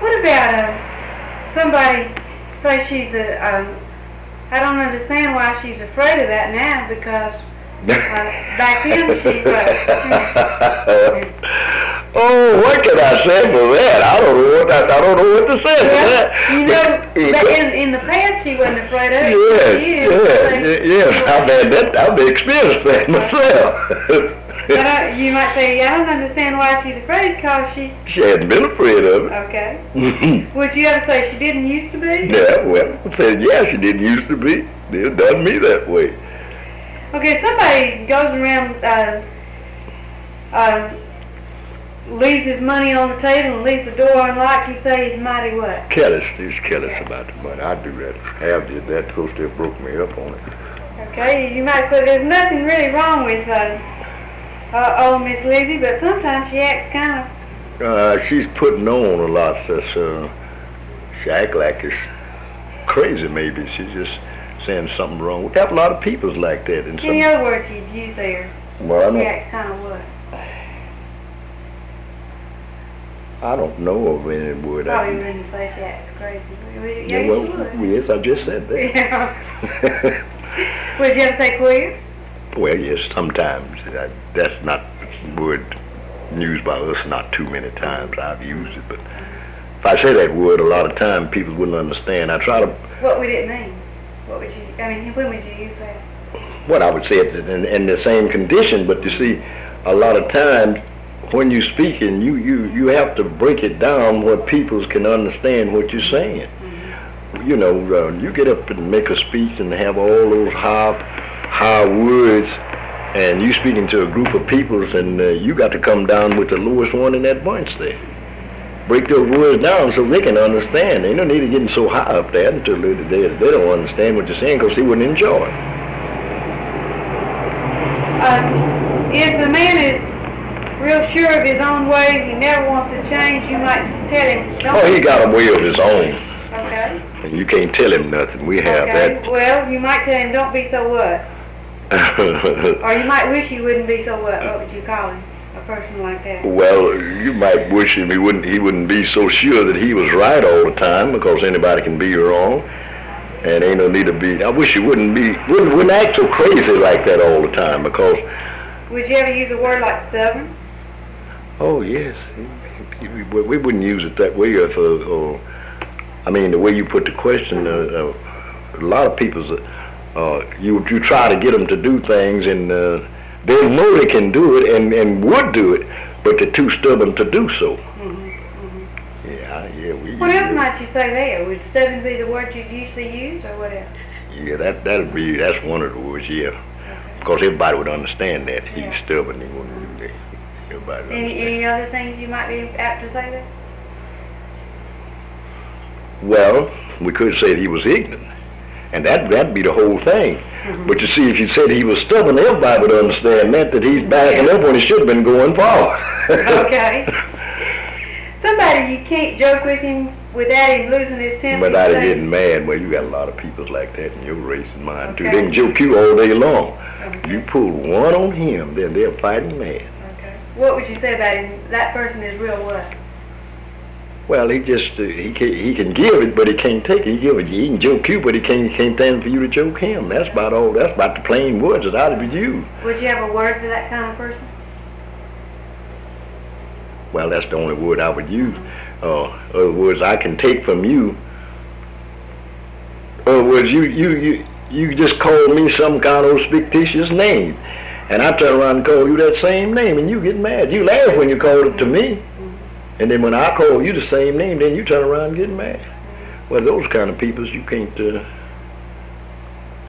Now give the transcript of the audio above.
What about somebody say she's I don't understand why she's afraid of that now because back then she was. Oh, what can I say for that? I don't know what to say for that. You know, in the past she wasn't afraid of it. Yes. I've experienced that myself. But you might say, I don't understand why she's afraid because she hadn't been afraid of it. Okay. Would you ever say she didn't used to be? Yeah, well, I said, yeah, she didn't used to be. It doesn't me that way. Okay, somebody goes around, leaves his money on the table and leaves the door unlocked, you say he's mighty what? Careless. He's careless about the money. I do that. Have did that because they broke me up on it. Okay, you might say there's nothing really wrong with old Miss Lizzie, but sometimes she acts kind of... she's putting on a lot. She act like it's crazy maybe. She's just saying something wrong. We have a lot of people's like that. Any other words you'd use there? Well, she acts kind of what? I don't know of any word. Probably wouldn't say she acts crazy. Yeah, well, you would. Yes, I just said that. Yeah. Would you ever say queer? Well, yes, sometimes. That's not word used by us, not too many times I've used it. But if I say that word a lot of times, people wouldn't understand. I try to... What would it mean? What would you... I mean, when would you use that? Well, I would say it in the same condition, but you see, a lot of times, when you're speaking, you have to break it down where people can understand what you're saying. Mm-hmm. You know, you get up and make a speech and have all those high words, and you speaking to a group of people, and you got to come down with the lowest one in that bunch there. Break those words down so they can understand. They don't need to get so high up there until they don't understand what you're saying because they wouldn't enjoy it. If the man is real sure of his own ways, he never wants to change, you might tell him, he got a way of his own. Okay. And you can't tell him nothing. We have that. Well, you might tell him, don't be so what? Or you might wish he wouldn't be so what? What would you call him? A person like that? Well, you might wish him he wouldn't be so sure that he was right all the time because anybody can be wrong. And ain't no need to be. I wish he wouldn't act so crazy like that all the time because. Would you ever use a word like stubborn? Oh yes, we wouldn't use it that way. I mean, the way you put the question, a lot of people's. You try to get them to do things, and they know they can do it and would do it, but they're too stubborn to do so. What else might you say there? Would stubborn be the word you'd usually use, or what else? Yeah, that's one of the words, yeah. Okay. Because everybody would understand that. He's stubborn, he wouldn't do that. Everybody would understand. Any other things you might be apt to say there? Well, we could say that he was ignorant. And that'd be the whole thing. Mm-hmm. But you see, if you said he was stubborn, everybody would understand that he's backing up when he should have been going forward. Okay. Somebody you can't joke with him without him losing his temper. Without him getting mad. Well, you got a lot of people like that in your race and mine too. They can joke you all day long. Okay. You pull one on him, then they're fighting mad. Okay. What would you say about him? That person is real what? Well, he just he can give it, but he can't take it. He can joke you, but he can't stand for you to joke him. That's about all. That's about the plain words that ought to be used. Would you have a word for that kind of person? Well, that's the only word I would use. Other words, I can take from you. Other words, you just call me some kind of fictitious name, and I turn around and call you that same name, and you get mad. You laugh when you call it to me. And then when I call you the same name, then you turn around and get mad. Well, those kind of people, you can't